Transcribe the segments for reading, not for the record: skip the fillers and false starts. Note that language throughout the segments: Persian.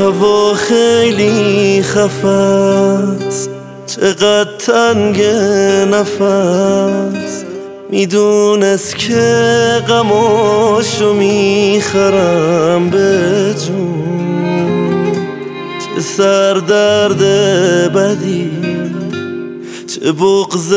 هوا خیلی خفست، چقدر تنگ نفس، میدونست که غماشو میخرم به جون. چه سردرد بدی، چه بغض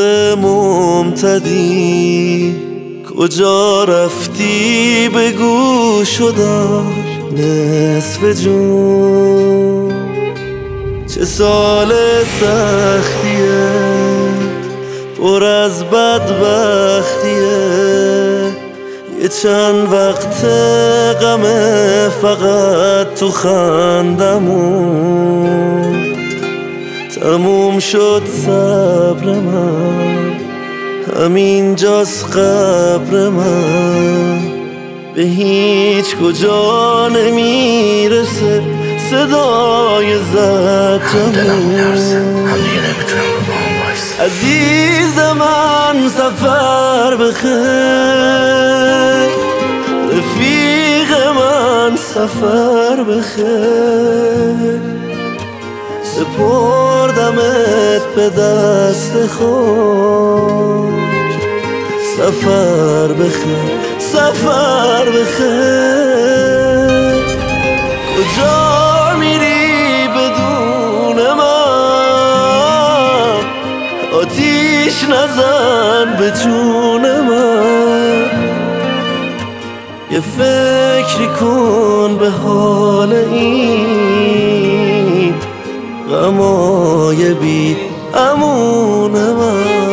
ممتدی، کجا رفتی بگو شدم نصف جون. چه سال سختیه، پر از بدبختیه، یه چند وقت غمه فقط تو خندمون. تموم شد صبر من، همینجاست قبر من، به هیچ کجا نمیرسه صدای زجرمون. عزیز من سفر بخیر، رفیق من سفر بخیر، سپردمت به دست خود. سفر بخیر، سفر بخیر، کجا میری بدون من؟ آتیش نزن به جون من، یه فکری کن به حال این غمای بی امون من.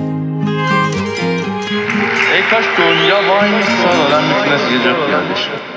ای کاش دنیا وای میستاد آدم میتونست یه جا پیاده شه.